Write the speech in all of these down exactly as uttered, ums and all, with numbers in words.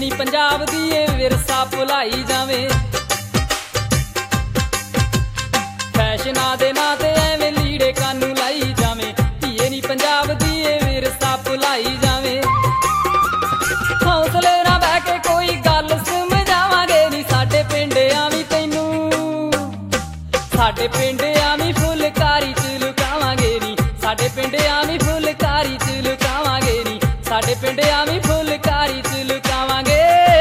नी पंजाब दी ये विरसा भुलाई जावे। फैशना दे नां ते एवें लीड़े कानू लाई जावे, धीए नी पंजाब दी ये विरसा भुलाई जावे। हौसले ना बह के कोई गल समझावांगे नी, साडे पिंड आवी तैनू, साडे पिंड आवी फुलकारी च लुकावांगे नी, साडे पिंड आवी फुलकारी च लुकावांगे नी, साडे पिंड आवी फुलकारी च लुकावांगे।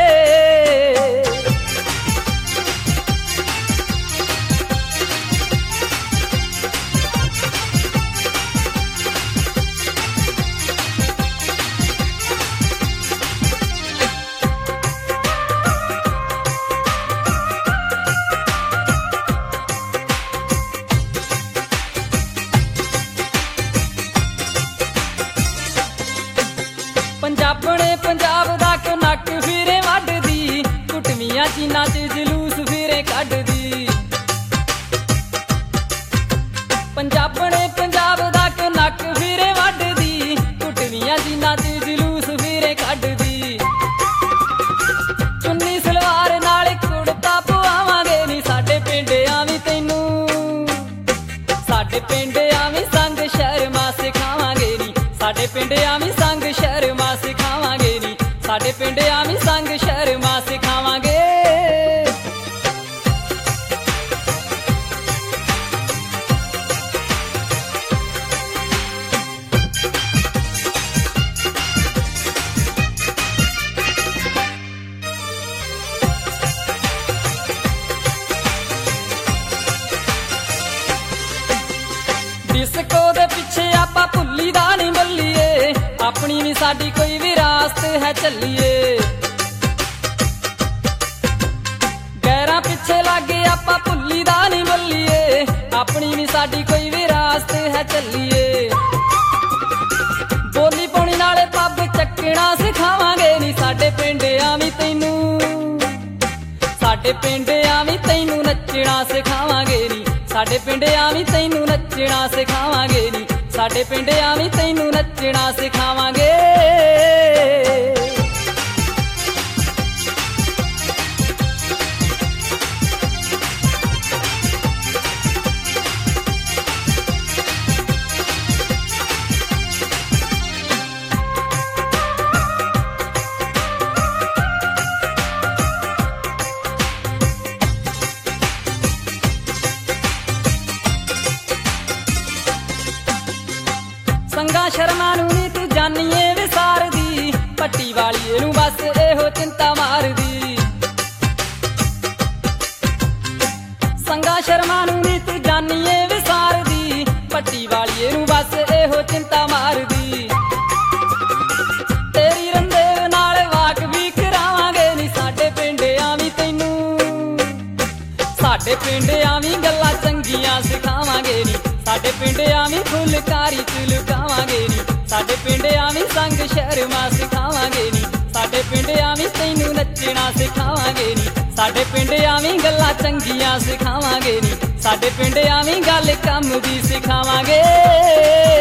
पंजाबने पंजाब दा नक फिरे वड्डदी, घुटवियां चीना च जलूस फिरे कड्डदी। पंजाबने पंजाब दा नक फिरे वड्डदी, घुटवियां चीना च जलूस फिरे कड्डदी। चुन्नी सलवार नाल कुड़ता पवावांगे नी, साडे पिंड आवी तैनू, साडे पिंड आवी संग शर्मा सिखावांगे नी, साडे पिंड आवी संग शर्मा सिखावांगे नी, साडे पिंड आवी संग शर्मा सिखावांगे। डिस्को दे पिछे आपां भुल्ली दा नहीं बल्लीए, अपनी नी साडी कोई विरासत है चलिए। गैरां पिछे लागे आपां भुल्ली दा नहीं बल्लीए, अपनी नी साडी कोई विरासत है चलिए। बोली पाउणी नाले पब चक्कना सिखावांगे नी, साडे पिंड आवी तैनू, साडे पिंड आवी तैनू नच्चना सिखावांगे नी, साडे पिंड आवी तैनू नच्चना सिखावांगे नी, साडे पिंड आवी तैनू नच्चना सिखावांगे। संगा शर्मा नू नी तू जानिए विसार दी, पट्टी वाली नू बस एहो चिंता मार दी। संगा शर्मा नू नी तू जानिए विसार दी, पट्टी वाली नू बस एहो चिंता मार दी। तेरी रंदेव नाल वाक भी करावांगे नी, साडे पिंड आवी तैनू, साडे पिंड आवी गल्लां चंगियां सिखावांगे नी, साडे पिंड आवी फुलकारी च लुकावांगे नी, साडे पिंड आवी संग शर्मा सिखावांगे नी, साडे पिंड आवी तैनू नच्चना सिखावांगे नी, साडे पिंड आवी गल्लां चंगियां सिखावांगे नी, साडे पिंड आवी गल कम दी सिखावांगे।